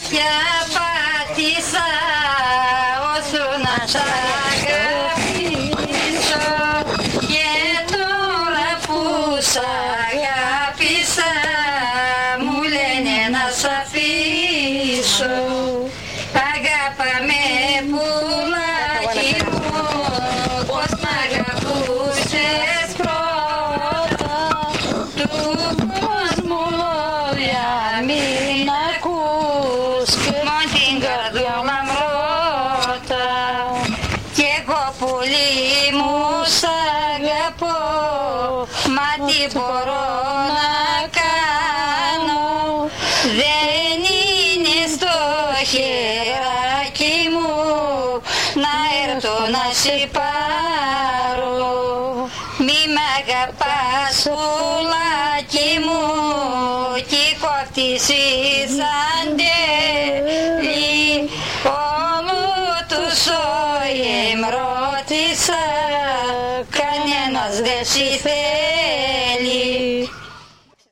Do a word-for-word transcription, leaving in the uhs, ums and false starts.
μάτια πάτησα ώσου να σ' αγαπήσω και τώρα που σ' αγάπησα μου λένε να σ' αφήσω. Αγάπαμε πουλάκι μου πως μ' αγαπούσες πρώτα, του κόσμου λόγια μην ακούς και μον την καρδούλα μ' ρώτα. Κι εγώ πουλί μου σ' αγαπώ, μα τι μπορώ να κάνω, δεν είναι στο χεράκι μου να έρθω να σε πάρω. Μη μ' αγαπάς πουλάκι μου κι κόφτησες αντέλη, όλου του σόιμ ρώτησα, κανένας δεν σε θέλει.